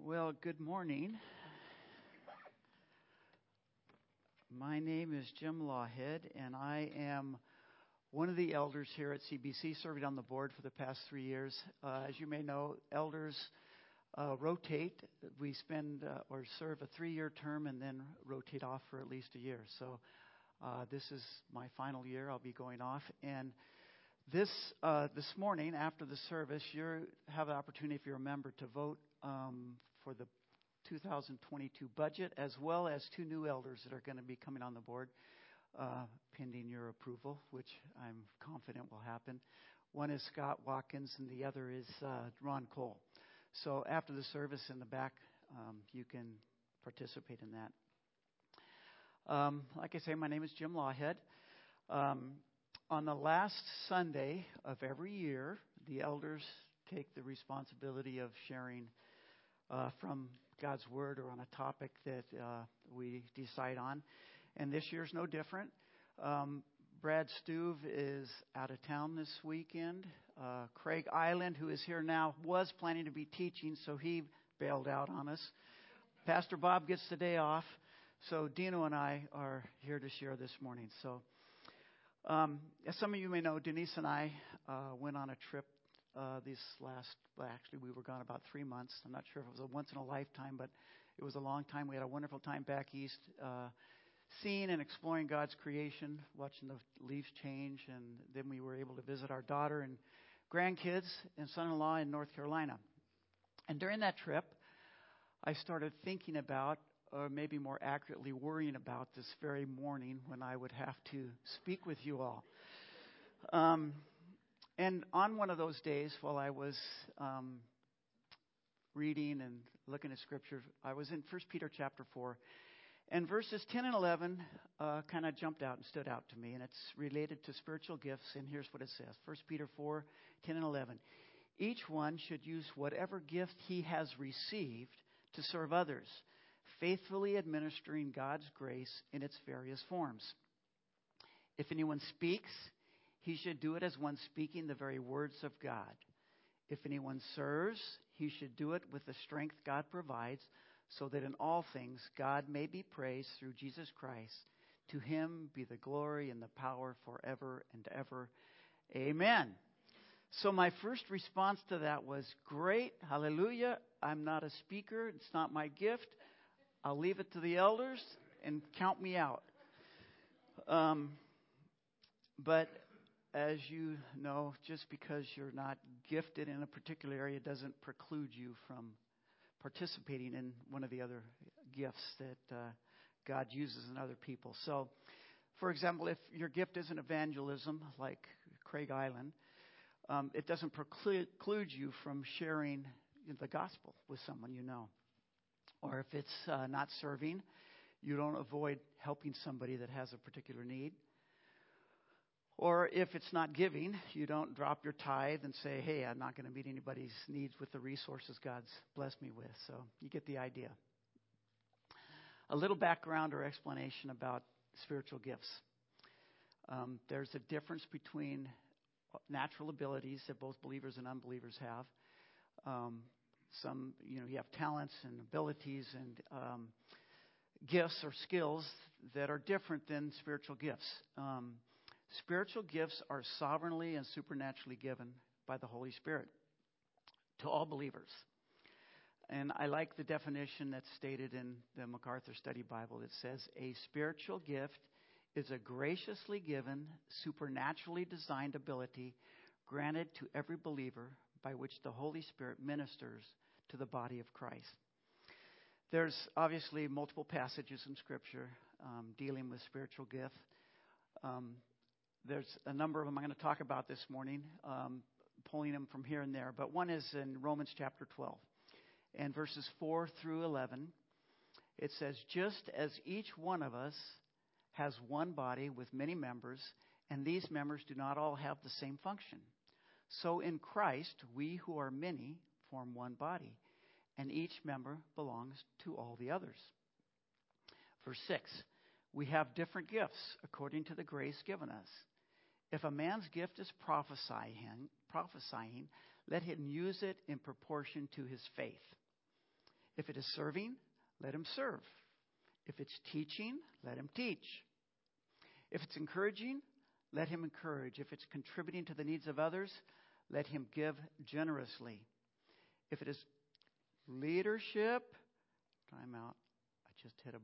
Well, good morning. My name is Jim Lawhead, and I am one of the elders here at CBC, serving on the board for the past 3 years. As you may know, elders rotate. We spend or serve a 3-year term and then rotate off for at least a year. So this is my final year. I'll be going off. And this morning, after the service, you have the opportunity, if you're a member, to vote for the 2022 budget, as well as 2 new elders that are going to be coming on the board, pending your approval, which I'm confident will happen. One is Scott Watkins, and the other is Ron Cole. So after the service in the back, you can participate in that. Like I say, my name is Jim Lawhead. On the last Sunday of every year, the elders take the responsibility of sharing from God's Word or on a topic that we decide on. And this year's no different. Brad Stuve is out of town this weekend. Craig Island, who is here now, was planning to be teaching, so he bailed out on us. Pastor Bob gets the day off, so Dino and I are here to share this morning. So, as some of you may know, Denise and I went on a trip actually we were gone about 3 months. I'm not sure if it was a once in a lifetime, but it was a long time. We had a wonderful time back east, seeing and exploring God's creation, watching the leaves change, and then we were able to visit our daughter and grandkids and son-in-law in North Carolina. And during that trip, I started thinking about, or maybe more accurately worrying about, this very morning when I would have to speak with you all. And on one of those days, while I was reading and looking at Scripture, I was in 1 Peter chapter 4. And verses 10 and 11 kind of jumped out and stood out to me. And it's related to spiritual gifts. And here's what it says. 1 Peter 4, 10 and 11. Each one should use whatever gift he has received to serve others, faithfully administering God's grace in its various forms. If anyone speaks, he should do it as one speaking the very words of God. If anyone serves, he should do it with the strength God provides, so that in all things God may be praised through Jesus Christ. To him be the glory and the power forever and ever. Amen. So my first response to that was, great, hallelujah. I'm not a speaker. It's not my gift. I'll leave it to the elders and count me out. But as you know, just because you're not gifted in a particular area doesn't preclude you from participating in one of the other gifts that God uses in other people. So, for example, if your gift isn't evangelism, like Craig Island, it doesn't preclude you from sharing the gospel with someone you know. Or if it's not serving, you don't avoid helping somebody that has a particular need. Or if it's not giving, you don't drop your tithe and say, hey, I'm not going to meet anybody's needs with the resources God's blessed me with. So you get the idea. A little background or explanation about spiritual gifts. There's a difference between natural abilities that both believers and unbelievers have. You have talents and abilities and gifts or skills that are different than spiritual gifts. Spiritual gifts are sovereignly and supernaturally given by the Holy Spirit to all believers. And I like the definition that's stated in the MacArthur Study Bible. It says, a spiritual gift is a graciously given, supernaturally designed ability granted to every believer by which the Holy Spirit ministers to the body of Christ. There's obviously multiple passages in Scripture dealing with spiritual gifts. There's a number of them I'm going to talk about this morning, pulling them from here and there. But one is in Romans chapter 12. And verses 4 through 11, it says, just as each one of us has one body with many members, and these members do not all have the same function. So in Christ, we who are many form one body, and each member belongs to all the others. Verse 6, we have different gifts according to the grace given us. If a man's gift is prophesying, let him use it in proportion to his faith. If it is serving, let him serve. If it's teaching, let him teach. If it's encouraging, let him encourage. If it's contributing to the needs of others, let him give generously. If it is leadership, time out. I just hit a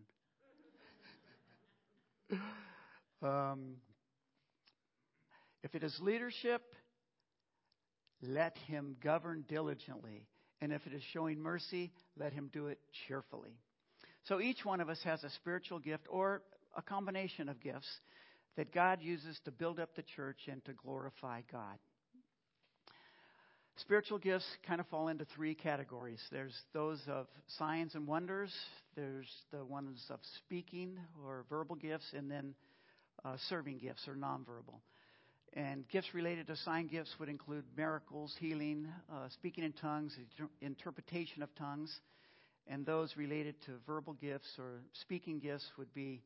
button. If it is leadership, let him govern diligently. And if it is showing mercy, let him do it cheerfully. So each one of us has a spiritual gift or a combination of gifts that God uses to build up the church and to glorify God. Spiritual gifts kind of fall into three categories. There's those of signs and wonders. There's the ones of speaking or verbal gifts, and then serving gifts or nonverbal. And gifts related to sign gifts would include miracles, healing, speaking in tongues, interpretation of tongues. And those related to verbal gifts or speaking gifts would be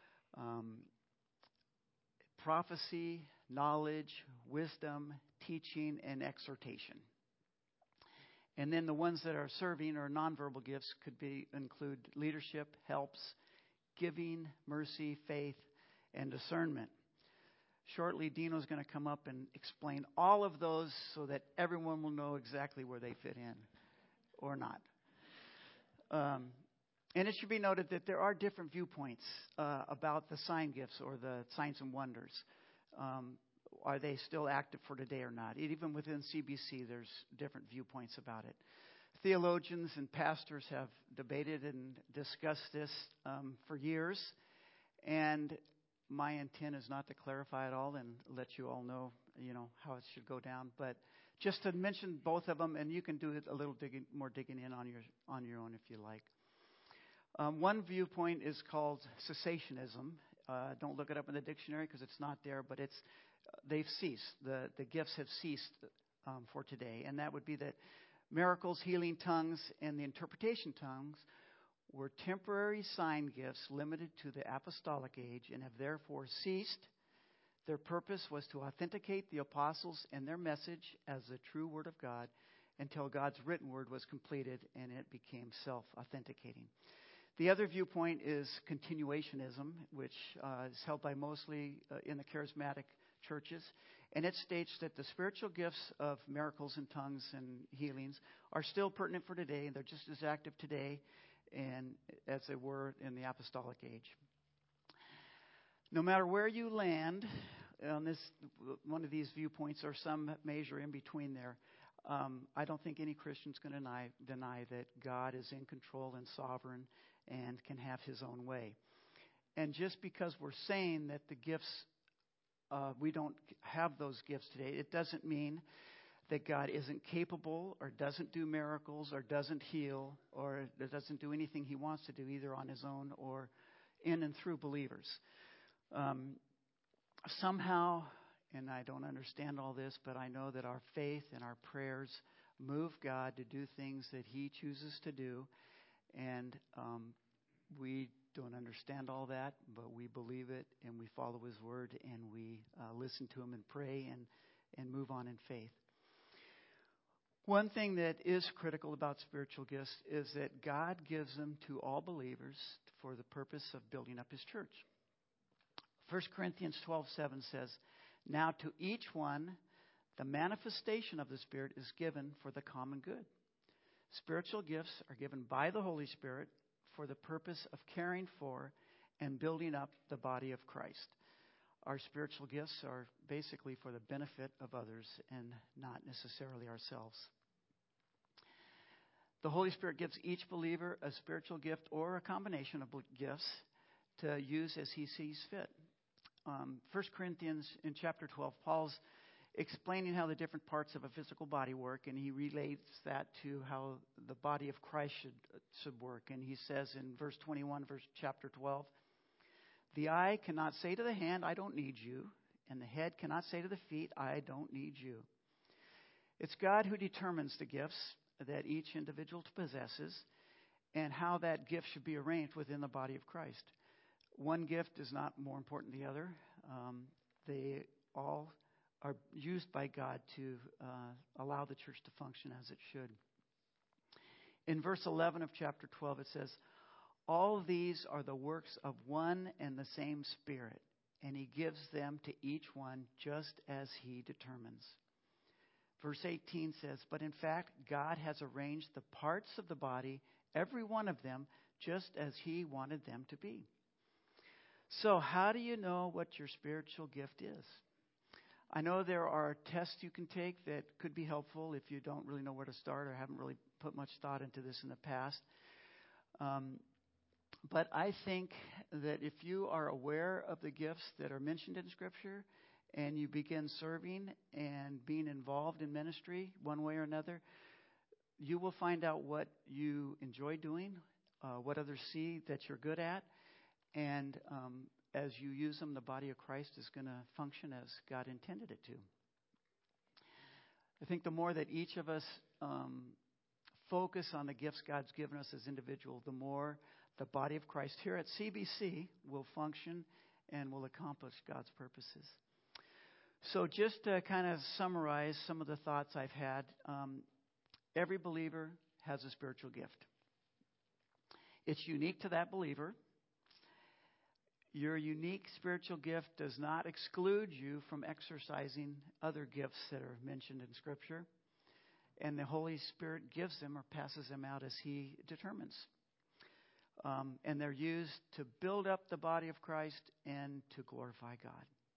prophecy, knowledge, wisdom, teaching, and exhortation. And then the ones that are serving or nonverbal gifts could include leadership, helps, giving, mercy, faith, and discernment. Shortly, Dino's going to come up and explain all of those so that everyone will know exactly where they fit in or not. And it should be noted that there are different viewpoints about the sign gifts or the signs and wonders. Are they still active for today or not? Even within CBC, there's different viewpoints about it. Theologians and pastors have debated and discussed this for years. And my intent is not to clarify it all and let you all know, how it should go down. But just to mention both of them, and you can do it a little more digging in on your own if you like. One viewpoint is called cessationism. Don't look it up in the dictionary because it's not there, but they've ceased. The gifts have ceased for today, and that would be that miracles, healing, tongues, and the interpretation tongues were temporary sign gifts limited to the apostolic age and have therefore ceased. Their purpose was to authenticate the apostles and their message as the true word of God until God's written word was completed and it became self-authenticating. The other viewpoint is continuationism, which is held by mostly in the charismatic churches. And it states that the spiritual gifts of miracles and tongues and healings are still pertinent for today. They're just as active today and as they were in the apostolic age. No matter where you land on this, one of these viewpoints or some measure in between there, I don't think any Christian's going to deny that God is in control and sovereign and can have his own way. And just because we're saying that the gifts, we don't have those gifts today, it doesn't mean that God isn't capable or doesn't do miracles or doesn't heal or doesn't do anything he wants to do either on his own or in and through believers. Somehow, and I don't understand all this, but I know that our faith and our prayers move God to do things that he chooses to do. And we don't understand all that, but we believe it and we follow his word and we listen to him and pray and move on in faith. One thing that is critical about spiritual gifts is that God gives them to all believers for the purpose of building up his church. 1 Corinthians 12:7 says, "Now to each one, the manifestation of the Spirit is given for the common good." Spiritual gifts are given by the Holy Spirit for the purpose of caring for and building up the body of Christ. Our spiritual gifts are basically for the benefit of others and not necessarily ourselves. The Holy Spirit gives each believer a spiritual gift or a combination of gifts to use as he sees fit. 1 Corinthians in chapter 12, Paul's explaining how the different parts of a physical body work, and he relates that to how the body of Christ should work. And he says in verse 21, chapter 12, "The eye cannot say to the hand, 'I don't need you,' and the head cannot say to the feet, 'I don't need you.'" It's God who determines the gifts that each individual possesses and how that gift should be arranged within the body of Christ. One gift is not more important than the other. They all are used by God to allow the church to function as it should. In verse 11 of chapter 12, it says, all these are the works of one and the same Spirit, and He gives them to each one just as He determines. Verse 18 says, but in fact, God has arranged the parts of the body, every one of them, just as He wanted them to be. So how do you know what your spiritual gift is? I know there are tests you can take that could be helpful if you don't really know where to start or haven't really put much thought into this in the past. But I think that if you are aware of the gifts that are mentioned in Scripture and you begin serving and being involved in ministry one way or another, you will find out what you enjoy doing, what others see that you're good at, and as you use them, the body of Christ is going to function as God intended it to. I think the more that each of us focus on the gifts God's given us as individuals, the more the body of Christ here at CBC will function and will accomplish God's purposes. So just to kind of summarize some of the thoughts I've had, every believer has a spiritual gift. It's unique to that believer. Your unique spiritual gift does not exclude you from exercising other gifts that are mentioned in Scripture. And the Holy Spirit gives them or passes them out as He determines. And they're used to build up the body of Christ and to glorify God.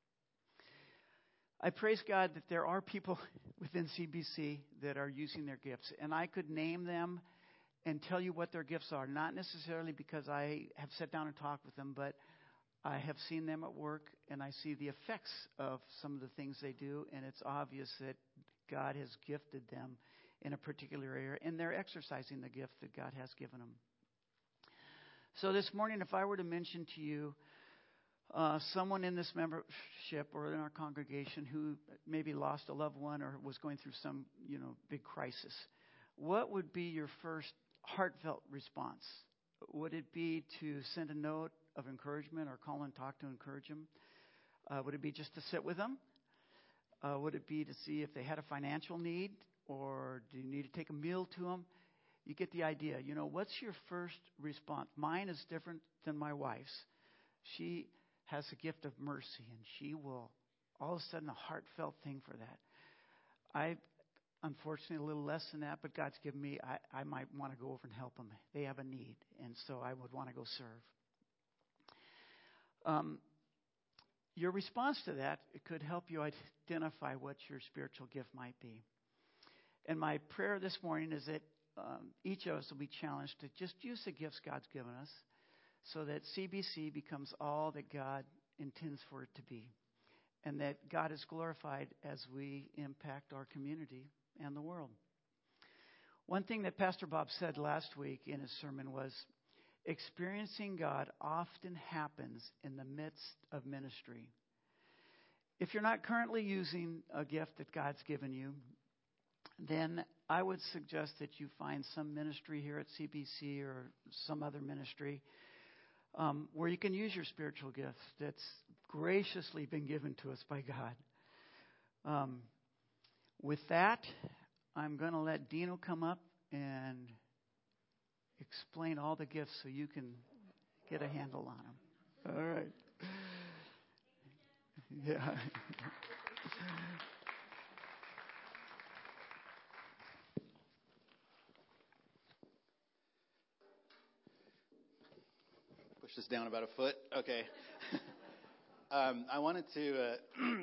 I praise God that there are people within CBC that are using their gifts. And I could name them and tell you what their gifts are. Not necessarily because I have sat down and talked with them, but I have seen them at work and I see the effects of some of the things they do. And it's obvious that God has gifted them in a particular area. And they're exercising the gift that God has given them. So this morning, if I were to mention to you someone in this membership or in our congregation who maybe lost a loved one or was going through some, big crisis, what would be your first heartfelt response? Would it be to send a note of encouragement or call and talk to encourage them? Would it be just to sit with them? Would it be to see if they had a financial need, or do you need to take a meal to them? You get the idea. What's your first response? Mine is different than my wife's. She has a gift of mercy, and she will all of a sudden a heartfelt thing for that. I, unfortunately, a little less than that, but God's given me, I might want to go over and help them. They have a need, and so I would want to go serve. Your response to that, it could help you identify what your spiritual gift might be. And my prayer this morning is that each of us will be challenged to just use the gifts God's given us so that CBC becomes all that God intends for it to be, and that God is glorified as we impact our community and the world. One thing that Pastor Bob said last week in his sermon was, experiencing God often happens in the midst of ministry. If you're not currently using a gift that God's given you, then I would suggest that you find some ministry here at CBC or some other ministry where you can use your spiritual gift that's graciously been given to us by God. With that, I'm going to let Dino come up and explain all the gifts so you can get a handle on them. All right. Yeah. Push this down about a foot. Okay. I wanted to,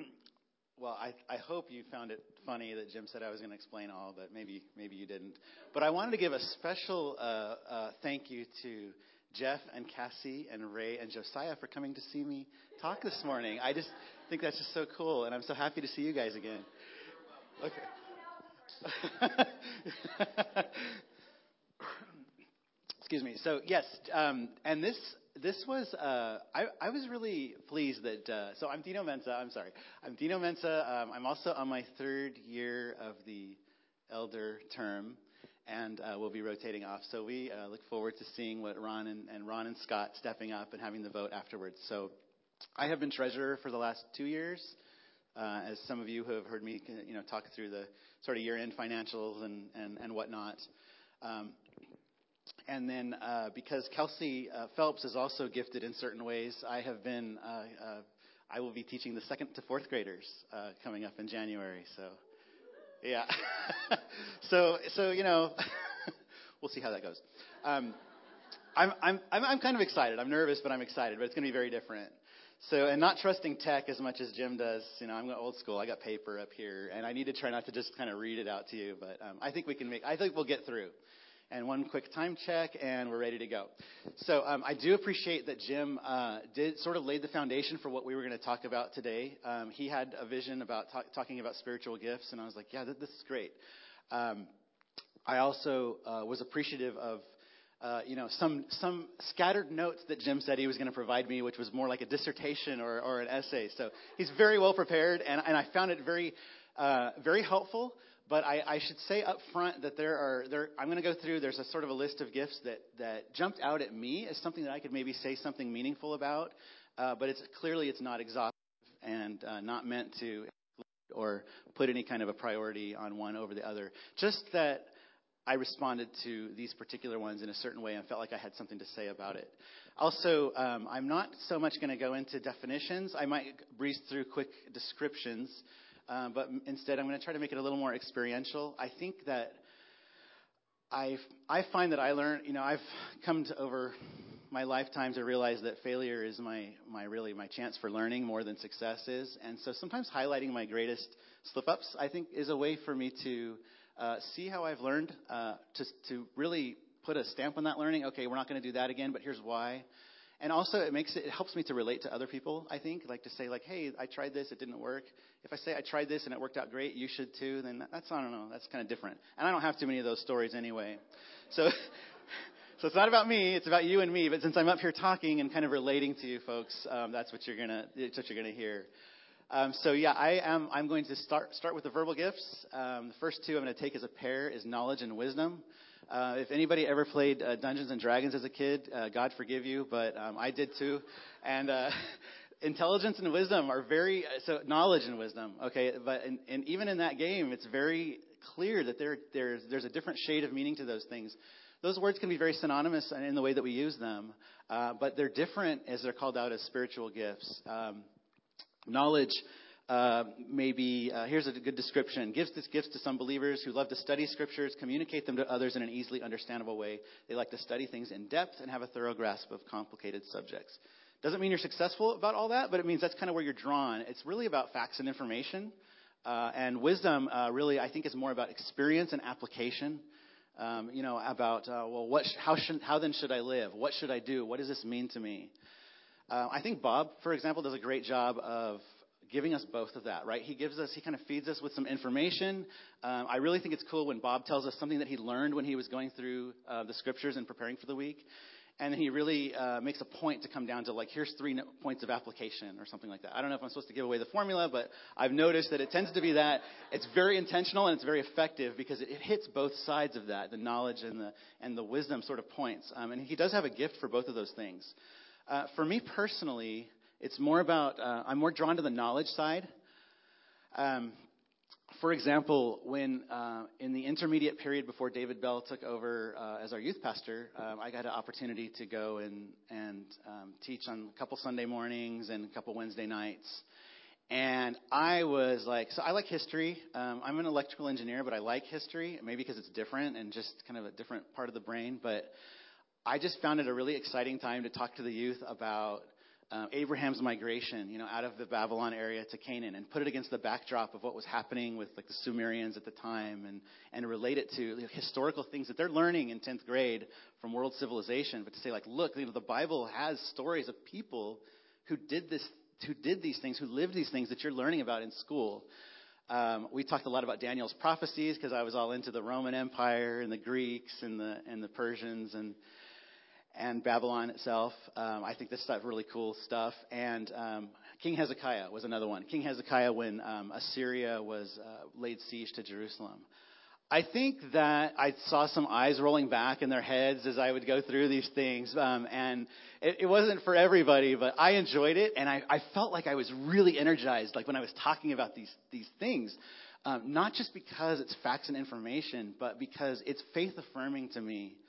I hope you found it funny that Jim said I was going to explain all, but maybe you didn't. But I wanted to give a special thank you to Jeff and Cassie and Ray and Josiah for coming to see me talk this morning. I just think that's just so cool, and I'm so happy to see you guys again. Okay. Excuse me. So yes, and this was I was really pleased that. So I'm Dino Mensa. I'm Dino Mensa. I'm also on my third year of the elder term, and we'll be rotating off. So we look forward to seeing what Ron and Scott stepping up and having the vote afterwards. So I have been treasurer for the last 2 years, as some of you who have heard me, talk through the sort of year-end financials and whatnot. And then because Kelsey Phelps is also gifted in certain ways, I will be teaching the 2nd to 4th graders coming up in January. So, yeah. so we'll see how that goes. I'm kind of excited. I'm nervous, but I'm excited. But it's going to be very different. So, and not trusting tech as much as Jim does. I'm old school. I got paper up here, and I need to try not to just kind of read it out to you. But I think we'll get through. And one quick time check, and we're ready to go. So I do appreciate that Jim did sort of laid the foundation for what we were going to talk about today. He had a vision about talking about spiritual gifts, and I was like, yeah, this is great. I also was appreciative of some scattered notes that Jim said he was going to provide me, which was more like a dissertation or an essay. So he's very well prepared, and I found it very very helpful. But I should say up front that I'm going to go through, there's a sort of a list of gifts that jumped out at me as something that I could maybe say something meaningful about. But it's not exhaustive and not meant to or put any kind of a priority on one over the other. Just that I responded to these particular ones in a certain way and felt like I had something to say about it. Also, I'm not so much going to go into definitions. I might breeze through quick descriptions. But instead, I'm going to try to make it a little more experiential. I think that I find that I learn, I've come to over my lifetime to realize that failure is my chance for learning more than success is. And so sometimes highlighting my greatest slip-ups, I think, is a way for me to see how I've learned, to really put a stamp on that learning. Okay, we're not going to do that again, but here's why. And also, it helps me to relate to other people, I think. Like to say, hey, I tried this, it didn't work. If I say I tried this and it worked out great, you should too, then that's kind of different. And I don't have too many of those stories anyway. So it's not about me, it's about you and me. But since I'm up here talking and kind of relating to you folks, that's what you're gonna hear. I'm going to start with the verbal gifts. The first two I'm going to take as a pair is knowledge and wisdom. If anybody ever played Dungeons and Dragons as a kid, God forgive you, but I did too. And intelligence and wisdom are so knowledge and wisdom, okay? But and even in that game, it's very clear that there's a different shade of meaning to those things. Those words can be very synonymous in the way that we use them, but they're different as they're called out as spiritual gifts. Knowledge. Maybe here's a good description. Gives this gifts to some believers who love to study scriptures, communicate them to others in an easily understandable way. They like to study things in depth and have a thorough grasp of complicated subjects. Doesn't mean you're successful about all that, but it means that's kind of where you're drawn. It's really about facts and information. And wisdom really, I think, is more about experience and application. About, how then should I live? What should I do? What does this mean to me? I think Bob, for example, does a great job of giving us both of that, right? He kind of feeds us with some information. I really think it's cool when Bob tells us something that he learned when he was going through the scriptures and preparing for the week. And he really makes a point to come down to here's 3 points of application or something like that. I don't know if I'm supposed to give away the formula, but I've noticed that it tends to be that. It's very intentional and it's very effective because it hits both sides of that, the knowledge and the wisdom sort of points. And he does have a gift for both of those things. For me personally, it's more about, I'm more drawn to the knowledge side. For example, when in the intermediate period before David Bell took over as our youth pastor, I got an opportunity to go and teach on a couple Sunday mornings and a couple Wednesday nights. And I was so I like history. I'm an electrical engineer, but I like history, maybe because it's different and just kind of a different part of the brain. But I just found it a really exciting time to talk to the youth about Abraham's migration, out of the Babylon area to Canaan, and put it against the backdrop of what was happening with the Sumerians at the time, and relate it to historical things that they're learning in 10th grade from world civilization. But to say look, the Bible has stories of people who did these things, who lived these things that you're learning about in school. We talked a lot about Daniel's prophecies because I was all into the Roman Empire and the Greeks and the Persians and Babylon itself. I think this stuff really cool stuff. And King Hezekiah was another one. King Hezekiah, when Assyria was laid siege to Jerusalem. I think that I saw some eyes rolling back in their heads as I would go through these things. And it wasn't for everybody, but I enjoyed it. And I felt like I was really energized, when I was talking about these things. Not just because it's facts and information, but because it's faith affirming to me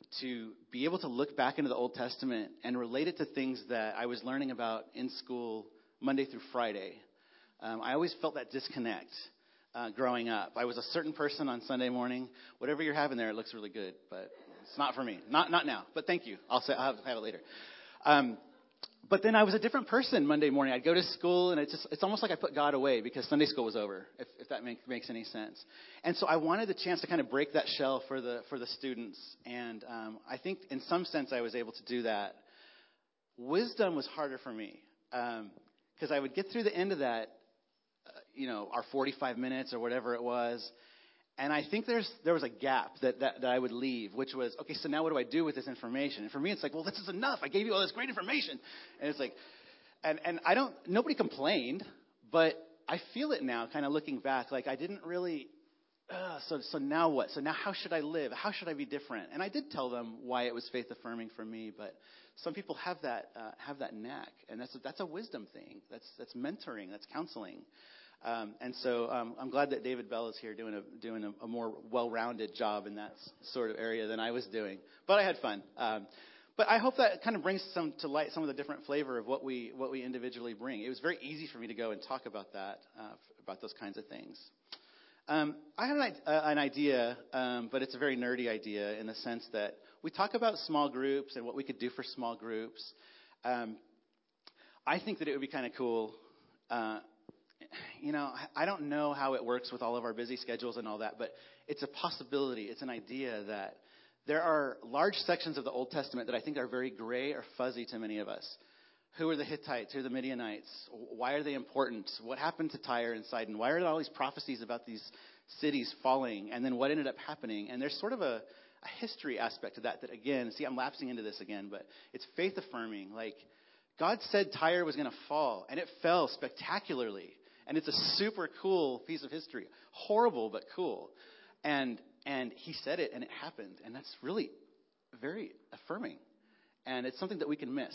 to be able to look back into the Old Testament and relate it to things that I was learning about in school Monday through Friday. I always felt that disconnect growing up. I was a certain person on Sunday morning. Whatever you're having there, it looks really good, but it's not for me. Not now, but thank you. I'll have it later. But then I was a different person Monday morning. I'd go to school, and it's almost like I put God away because Sunday school was over, if that makes any sense. And so I wanted the chance to kind of break that shell for the students. And I think in some sense I was able to do that. Wisdom was harder for me because I would get through the end of that, our 45 minutes or whatever it was. And I think there was a gap that I would leave, which was, okay, so now what do I do with this information? And for me, it's like, well, this is enough. I gave you all this great information. And it's like, and nobody complained, but I feel it now kind of looking back. Like I didn't really, so now what? So now how should I live? How should I be different? And I did tell them why it was faith affirming for me, but some people have that knack. And that's a wisdom thing. That's mentoring. That's counseling. And so I'm glad that David Bell is here doing a more well-rounded job in that sort of area than I was doing. But I had fun. But I hope that kind of brings to light some of the different flavor of what we individually bring. It was very easy for me to go and talk about that, about those kinds of things. I have an idea, but it's a very nerdy idea in the sense that we talk about small groups and what we could do for small groups. I think that it would be kind of cool. I don't know how it works with all of our busy schedules and all that, but it's a possibility. It's an idea that there are large sections of the Old Testament that I think are very gray or fuzzy to many of us. Who are the Hittites? Who are the Midianites? Why are they important? What happened to Tyre and Sidon? Why are there all these prophecies about these cities falling? And then what ended up happening? And there's sort of a history aspect to that again, see, I'm lapsing into this again, but it's faith affirming. Like, God said Tyre was going to fall, and it fell spectacularly. And it's a super cool piece of history. Horrible, but cool. And he said it, and it happened. And that's really very affirming. And it's something that we can miss.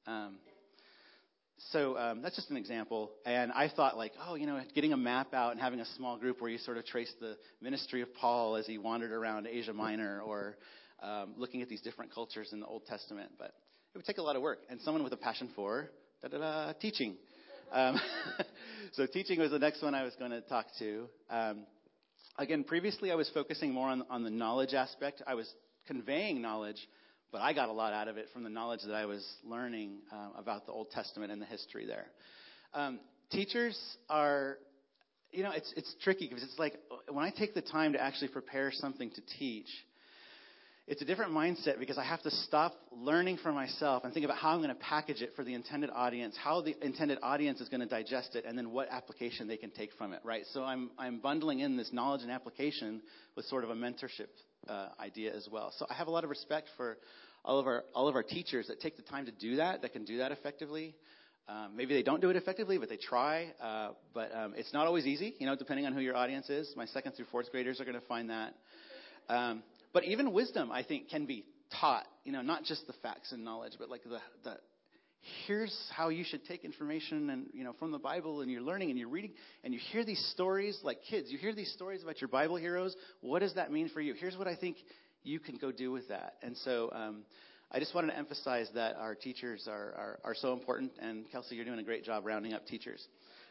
So that's just an example. And I thought, getting a map out and having a small group where you sort of trace the ministry of Paul as he wandered around Asia Minor, or looking at these different cultures in the Old Testament. But it would take a lot of work. And someone with a passion for teaching. So teaching was the next one I was going to talk to. Again, previously I was focusing more on the knowledge aspect. I was conveying knowledge, but I got a lot out of it from the knowledge that I was learning about the Old Testament and the history there. Teachers are, it's tricky because it's like when I take the time to actually prepare something to teach, it's a different mindset because I have to stop learning for myself and think about how I'm going to package it for the intended audience, how the intended audience is going to digest it, and then what application they can take from it, right? So I'm bundling in this knowledge and application with sort of a mentorship idea as well. So I have a lot of respect for all of our teachers that take the time to do that can do that effectively. Maybe they don't do it effectively, but they try. But it's not always easy, depending on who your audience is. My 2nd through 4th graders are going to find that. But even wisdom, I think, can be taught, not just the facts and knowledge, but like the here's how you should take information and, from the Bible, and you're learning and you're reading and you hear these stories like kids. You hear these stories about your Bible heroes. What does that mean for you? Here's what I think you can go do with that. And so I just wanted to emphasize that our teachers are so important. And Kelsey, you're doing a great job rounding up teachers.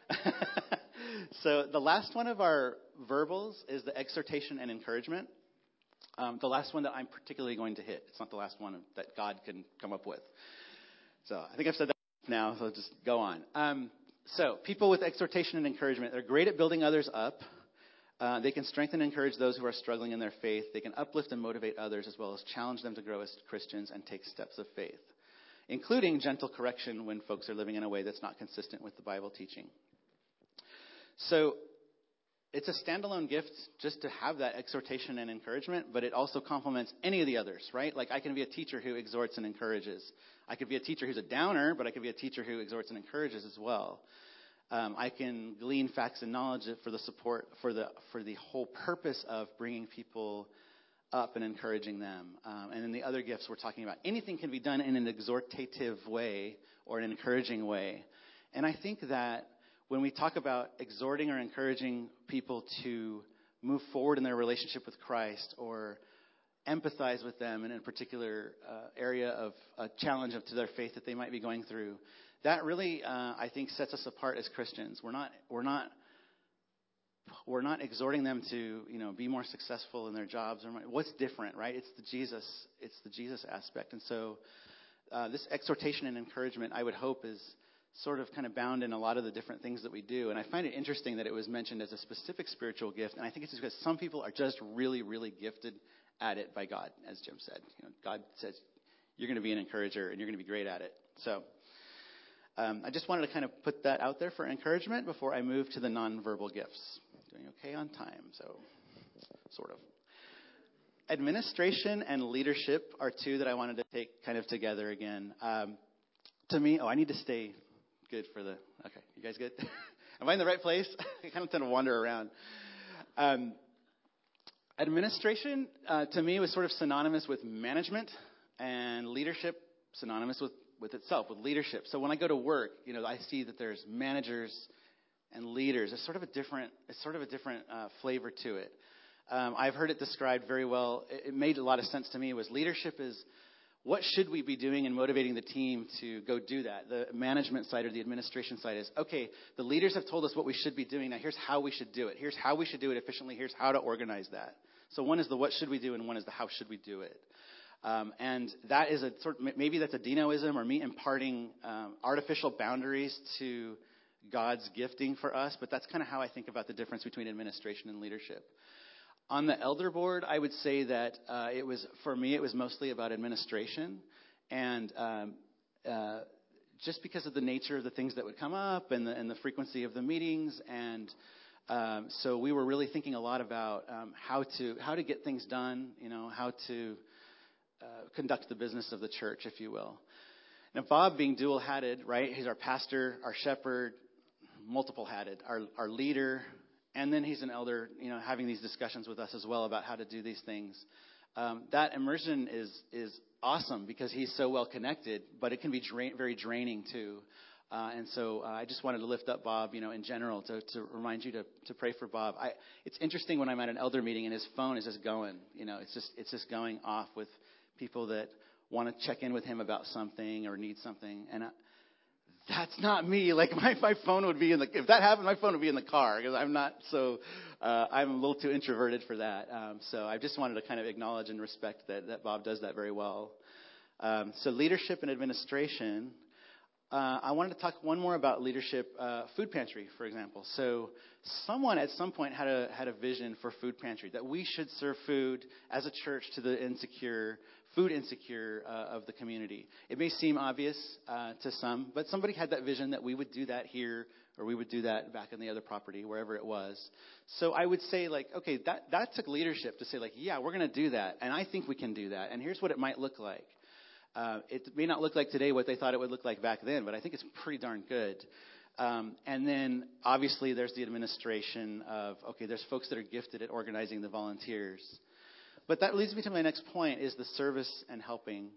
So the last one of our verbals is the exhortation and encouragement. The last one that I'm particularly going to hit. It's not the last one that God can come up with. So I think I've said that now, so just go on. So people with exhortation and encouragement, they're great at building others up. They can strengthen and encourage those who are struggling in their faith. They can uplift and motivate others as well as challenge them to grow as Christians and take steps of faith, including gentle correction when folks are living in a way that's not consistent with the Bible teaching. So it's a standalone gift just to have that exhortation and encouragement, but it also complements any of the others, right? Like I can be a teacher who exhorts and encourages. I could be a teacher who's a downer, but I could be a teacher who exhorts and encourages as well. I can glean facts and knowledge for the support, for the whole purpose of bringing people up and encouraging them. And then the other gifts we're talking about, anything can be done in an exhortative way or an encouraging way. And I think that when we talk about exhorting or encouraging people to move forward in their relationship with Christ or empathize with them in a particular area of a challenge to their faith that they might be going through. That really, I think, sets us apart as Christians. We're not exhorting them to, be more successful in their jobs. Or what's different, right? It's the Jesus aspect. And so this exhortation and encouragement, I would hope, is sort of kind of bound in a lot of the different things that we do. And I find it interesting that it was mentioned as a specific spiritual gift. And I think it's because some people are just really, really gifted at it by God, as Jim said. God says, you're going to be an encourager and you're going to be great at it. So I just wanted to kind of put that out there for encouragement before I move to the nonverbal gifts. Doing okay on time, so sort of. Administration and leadership are two that I wanted to take kind of together again. To me, I need to stay good for the, okay, you guys good? Am I in the right place? I kind of tend to wander around. Administration, to me, was sort of synonymous with management, and leadership synonymous with itself, with leadership. So when I go to work, I see that there's managers and leaders. It's sort of a different flavor to it. I've heard it described very well. It made a lot of sense to me. Was leadership is what should we be doing and motivating the team to go do that? The management side or the administration side is, okay, the leaders have told us what we should be doing. Now here's how we should do it. Here's how we should do it efficiently. Here's how to organize that. So one is the what should we do, and one is the how should we do it. And that is maybe that's a Dinoism, or me imparting artificial boundaries to God's gifting for us, but that's kind of how I think about the difference between administration and leadership. On the elder board, I would say that it was mostly about administration, and just because of the nature of the things that would come up and the frequency of the meetings, and so we were really thinking a lot about how to get things done, how to conduct the business of the church, if you will. Now, Bob being dual-hatted, right? He's our pastor, our shepherd, multiple-hatted, our leader, and then he's an elder, having these discussions with us as well about how to do these things. That immersion is awesome because he's so well connected, but it can be very draining too. And so I just wanted to lift up Bob, in general, to remind you to pray for Bob. It's interesting when I'm at an elder meeting and his phone is just going, it's just going off with people that want to check in with him about something or need something. And that's not me. Like my phone would be if that happened, my phone would be in the car because I'm not so, I'm a little too introverted for that. So I just wanted to kind of acknowledge and respect that Bob does that very well. So leadership and administration. I wanted to talk one more about leadership, food pantry, for example. So someone at some point had a vision for food pantry, that we should serve food as a church to the food insecure of the community. It may seem obvious to some, but somebody had that vision that we would do that here, or we would do that back in the other property, wherever it was. So I would say, okay, that took leadership to say, yeah, we're going to do that, and I think we can do that, and here's what it might look like. It may not look like today what they thought it would look like back then, but I think it's pretty darn good. And then, obviously, there's the administration of, okay, there's folks that are gifted at organizing the volunteers. But that leads me to my next point, is the service and helping.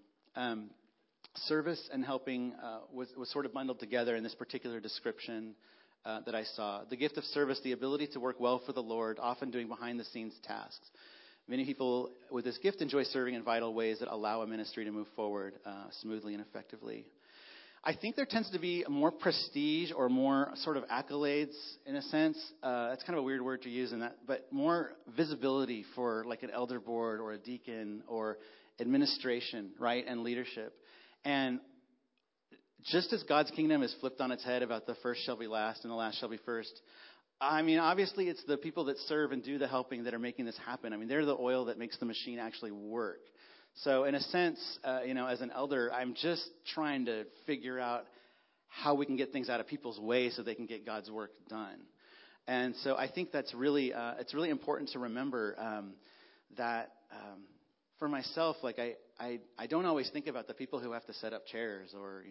Service and helping was sort of bundled together in this particular description that I saw. The gift of service, the ability to work well for the Lord, often doing behind-the-scenes tasks. Many people with this gift enjoy serving in vital ways that allow a ministry to move forward smoothly and effectively. I think there tends to be more prestige or more sort of accolades in a sense. That's kind of a weird word to use in that, but more visibility for like an elder board or a deacon or administration, right, and leadership. And just as God's kingdom is flipped on its head about the first shall be last and the last shall be first, I mean, obviously it's the people that serve and do the helping that are making this happen. I mean, they're the oil that makes the machine actually work. So in a sense, as an elder, I'm just trying to figure out how we can get things out of people's way so they can get God's work done. And so I think that's really, it's really important to remember that for myself, like I don't always think about the people who have to set up chairs or,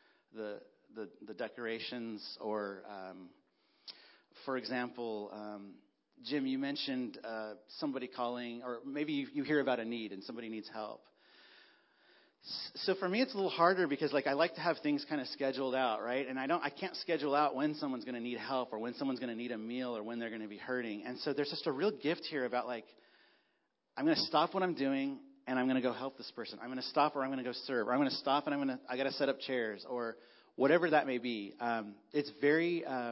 the decorations or, for example, Jim, you mentioned somebody calling, or maybe you hear about a need and somebody needs help. So for me, it's a little harder because I like to have things kind of scheduled out, right? And I can't schedule out when someone's going to need help or when someone's going to need a meal or when they're going to be hurting. And so there's just a real gift here about I'm going to stop what I'm doing and I'm going to go help this person. I'm going to stop, or I'm going to go serve, or I'm going to stop and I got to set up chairs, or whatever that may be. It's very, I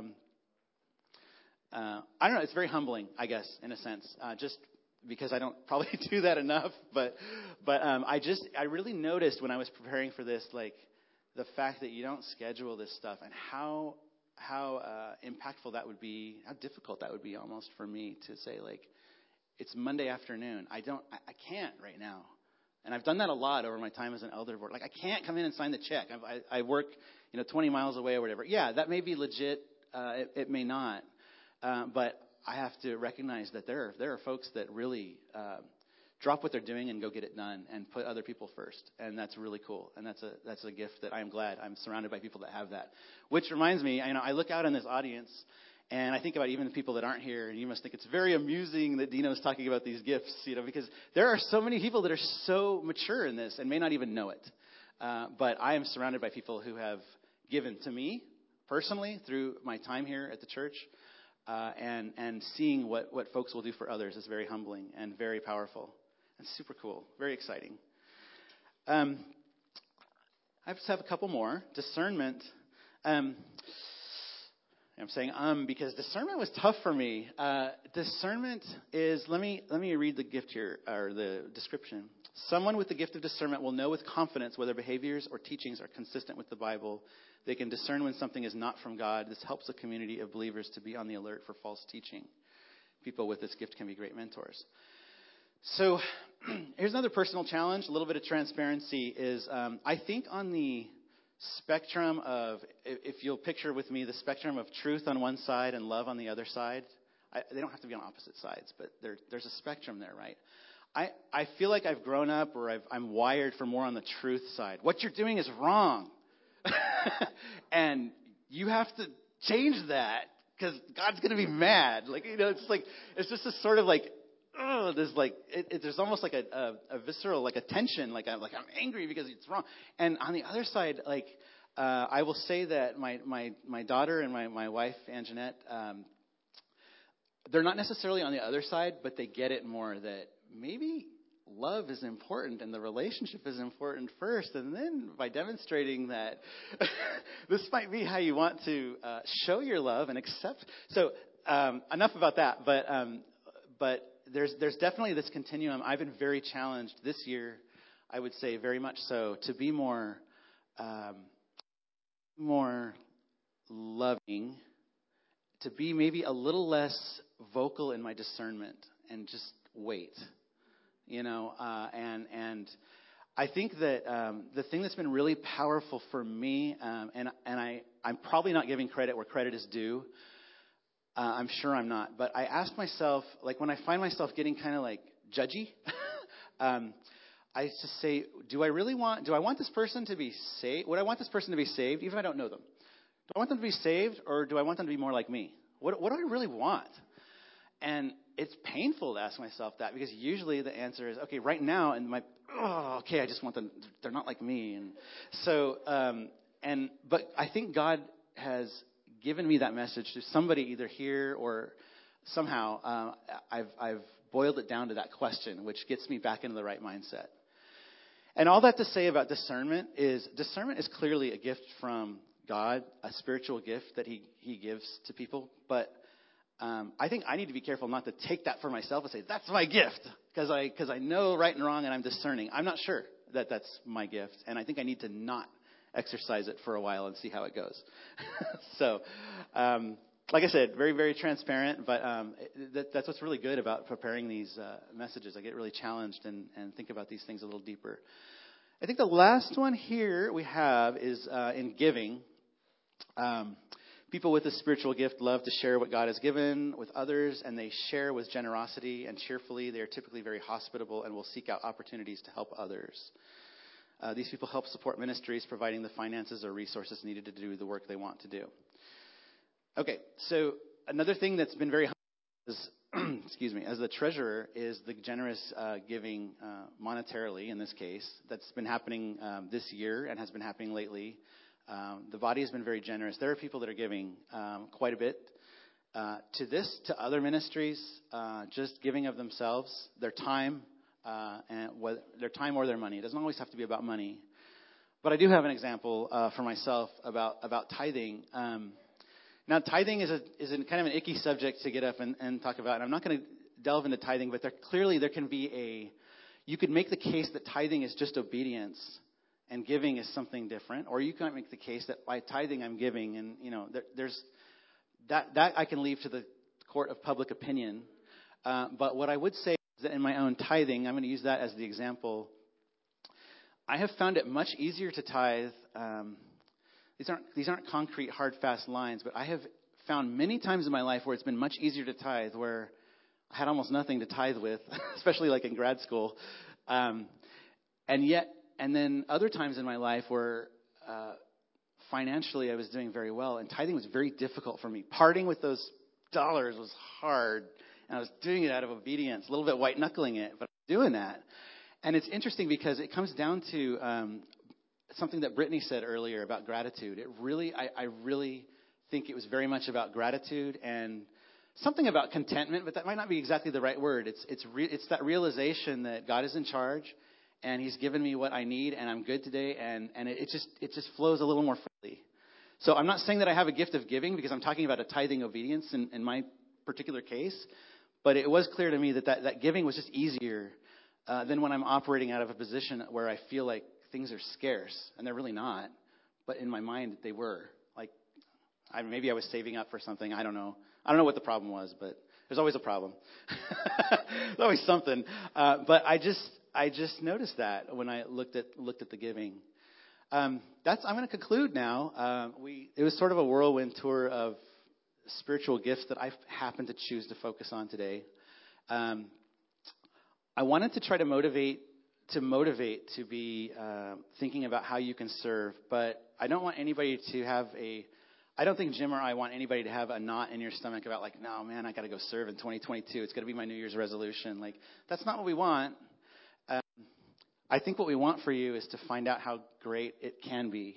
don't know, it's very humbling, I guess, in a sense, just because I don't probably do that enough. But I really noticed when I was preparing for this, like, the fact that you don't schedule this stuff, and how impactful that would be, how difficult that would be almost for me to say, like, it's Monday afternoon. I can't right now. And I've done that a lot over my time as an elder board. Like, I can't come in and sign the check. I work, 20 miles away or whatever. Yeah, that may be legit. It may not. But I have to recognize that there are folks that really drop what they're doing and go get it done and put other people first. And that's really cool. And that's a gift that I am glad I'm surrounded by people that have that. Which reminds me, I look out in this audience, and I think about even the people that aren't here, and you must think it's very amusing that Dino's talking about these gifts, because there are so many people that are so mature in this and may not even know it. But I am surrounded by people who have given to me personally through my time here at the church, and seeing what folks will do for others is very humbling and very powerful and super cool, very exciting. I just have a couple more. Discernment. I'm saying because discernment was tough for me. Discernment is, let me read the gift here, or the description. Someone with the gift of discernment will know with confidence whether behaviors or teachings are consistent with the Bible. They can discern when something is not from God. This helps a community of believers to be on the alert for false teaching. People with this gift can be great mentors. So here's another personal challenge. A little bit of transparency is, I think on the spectrum of, if you'll picture with me the spectrum of truth on one side and love on the other side, they don't have to be on opposite sides, but there's a spectrum there, right? I feel like I've grown up, or I'm wired for more on the truth side. What you're doing is wrong. And you have to change that because God's going to be mad. It's just this sort of there's almost like a visceral, like a tension, like I'm angry because it's wrong. And on the other side, I will say that my daughter and my wife, Anjanette, they're not necessarily on the other side, but they get it more that maybe love is important and the relationship is important first. And then by demonstrating that this might be how you want to show your love and accept. So enough about that. But there's definitely this continuum. I've been very challenged this year, I would say very much so, to be more loving, to be maybe a little less vocal in my discernment and just wait, and I think that the thing that's been really powerful for me, and I'm probably not giving credit where credit is due. I'm sure I'm not. But I ask myself, when I find myself getting kind of judgy, I just say, do I want this person to be saved? Would I want this person to be saved even if I don't know them? Do I want them to be saved, or do I want them to be more like me? What do I really want? And it's painful to ask myself that, because usually the answer is, okay, right now, and I just want them, they're not like me. And so, but I think God has given me that message to somebody either here or somehow. I've boiled it down to that question, which gets me back into the right mindset. And all that to say about discernment is clearly a gift from God, a spiritual gift that He gives to people. But I think I need to be careful not to take that for myself and say, that's my gift, because I know right and wrong and I'm discerning. I'm not sure that that's my gift, and I think I need to not exercise it for a while and see how it goes. So, like I said, very, very transparent, but that's what's really good about preparing these messages. I get really challenged and think about these things a little deeper. I think the last one here we have is in giving. People with a spiritual gift love to share what God has given with others, and they share with generosity and cheerfully. They are typically very hospitable and will seek out opportunities to help others. These people help support ministries, providing the finances or resources needed to do the work they want to do. Okay, so another thing that's been very is, as the treasurer, is the generous giving monetarily, in this case. That's been happening this year and has been happening lately. The body has been very generous. There are people that are giving quite a bit to other ministries, just giving of themselves, their time, and their time or their money. It doesn't always have to be about money. But I do have an example for myself about tithing. Now, tithing is kind of an icky subject to get up and talk about. And I'm not going to delve into tithing, but there can be you could make the case that tithing is just obedience and giving is something different. Or you can make the case that by tithing I'm giving. And, there's that I can leave to the court of public opinion. But what I would say is that in my own tithing, I'm going to use that as the example. I have found it much easier to tithe. These aren't concrete, hard, fast lines, but I have found many times in my life where it's been much easier to tithe, where I had almost nothing to tithe with, especially like in grad school. And then other times in my life where financially I was doing very well, and tithing was very difficult for me. Parting with those dollars was hard, and I was doing it out of obedience, a little bit white-knuckling it, but I'm doing that. And it's interesting because it comes down to something that Brittany said earlier about gratitude. I really think it was very much about gratitude and something about contentment, but that might not be exactly the right word. It's that realization that God is in charge and He's given me what I need and I'm good today, and it just flows a little more freely. So I'm not saying that I have a gift of giving because I'm talking about a tithing obedience in my particular case, but it was clear to me that giving was just easier than when I'm operating out of a position where I feel like things are scarce, and they're really not. But in my mind, they were. Like, maybe I was saving up for something. I don't know. I don't know what the problem was, but there's always a problem. There's always something. But I just noticed that when I looked at the giving. I'm going to conclude now. It was sort of a whirlwind tour of spiritual gifts that I happened to choose to focus on today. I wanted to try to motivate to be thinking about how you can serve, but I don't want anybody to have I don't think Jim or I want anybody to have a knot in your stomach about like, no, man, I got to go serve in 2022. It's going to be my New Year's resolution. Like, that's not what we want. I think what we want for you is to find out how great it can be.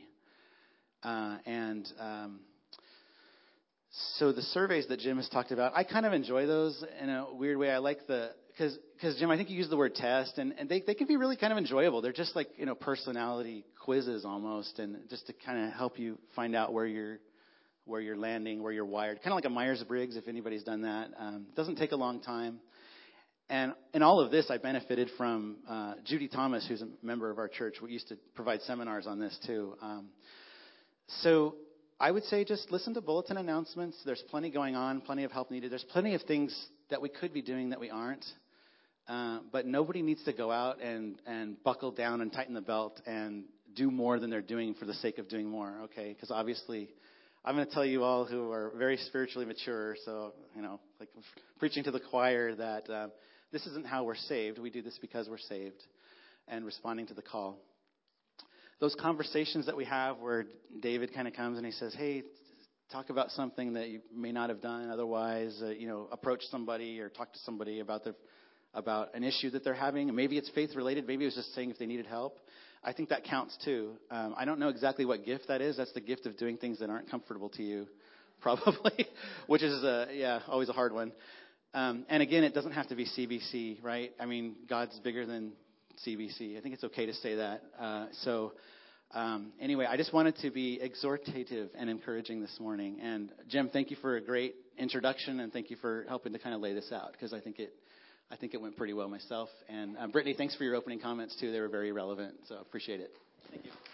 So the surveys that Jim has talked about, I kind of enjoy those in a weird way. I like because Jim, I think you used the word test, and they can be really kind of enjoyable. They're just like, personality quizzes almost, and just to kind of help you find out where you're landing, where you're wired. Kind of like a Myers-Briggs, if anybody's done that. It doesn't take a long time. And in all of this, I benefited from Judy Thomas, who's a member of our church. We used to provide seminars on this too. So I would say just listen to bulletin announcements. There's plenty going on, plenty of help needed. There's plenty of things that we could be doing that we aren't. But nobody needs to go out and buckle down and tighten the belt and do more than they're doing for the sake of doing more, okay? Because obviously, I'm going to tell you all who are very spiritually mature, so, like preaching to the choir that this isn't how we're saved. We do this because we're saved and responding to the call. Those conversations that we have where David kind of comes and he says, hey, talk about something that you may not have done otherwise, approach somebody or talk to somebody about an issue that they're having. Maybe it's faith related. Maybe it was just saying if they needed help. I think that counts too. I don't know exactly what gift that is. That's the gift of doing things that aren't comfortable to you, probably, which is, always a hard one. And again, it doesn't have to be CBC, right? I mean, God's bigger than CBC. I think it's okay to say that. Anyway, I just wanted to be exhortative and encouraging this morning. And Jim, thank you for a great introduction, and thank you for helping to kind of lay this out, because I think it went pretty well myself. And Brittany, thanks for your opening comments too. They were very relevant, so I appreciate it. Thank you.